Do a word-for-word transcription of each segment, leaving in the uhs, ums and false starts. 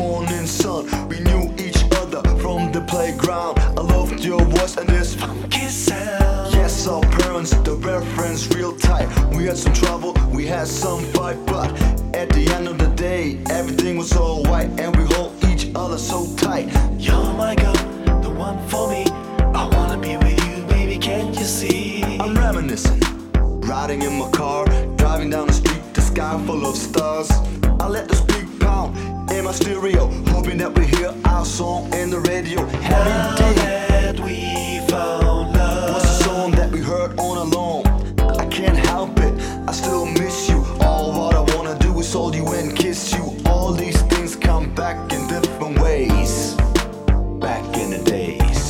morning sun. We knew each other from the playground. I loved your voice and this funky sound. Yes, our parents, the reference real tight. We had some trouble, we had some fight, but at the end of the day, everything was alright, and we hold each other so tight. You're my girl, the one for me. I wanna be with you, baby, can't you see? I'm reminiscing, riding in my car, driving down the street, the sky full of stars. I let the speak pound in my stereo, hoping that we hear our song in the radio. Now Every day that we found love was a song that we heard on alone. I can't help it, I still miss you. All what I wanna do is hold you and kiss you. All these things come back in different ways. Back in the days,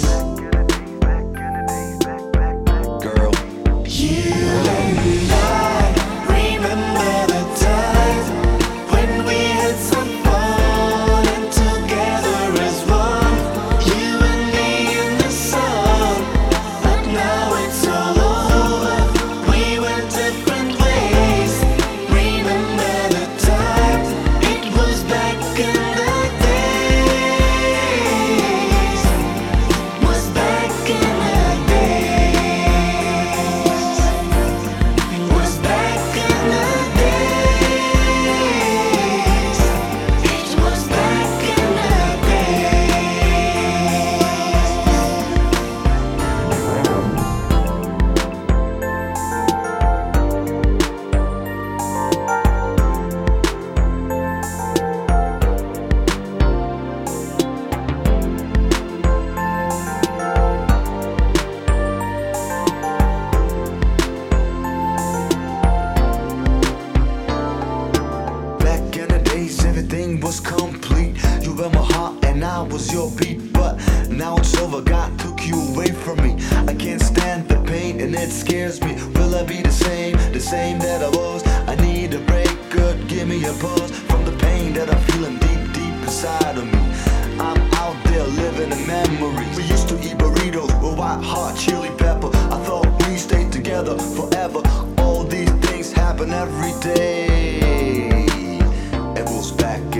girl. You and I remember the times when we had some fun and together as one. You and me in the sun, but now it's all over. We went different ways. Remember the times, it was back in the days. Was back in the days. Was back in the days. It was back in the Back in the days, everything was complete. You were my heart and I was your beat. But now it's over, God took you away from me. I can't stand the pain and it scares me. Will I be the same, the same that I was? I need a break, good, give me a pause from the pain that I'm feeling deep, deep inside of me. I'm out there living in memories. We used to eat burritos with white hot chili pepper. I thought we stayed together forever. All these things happen every day. It was back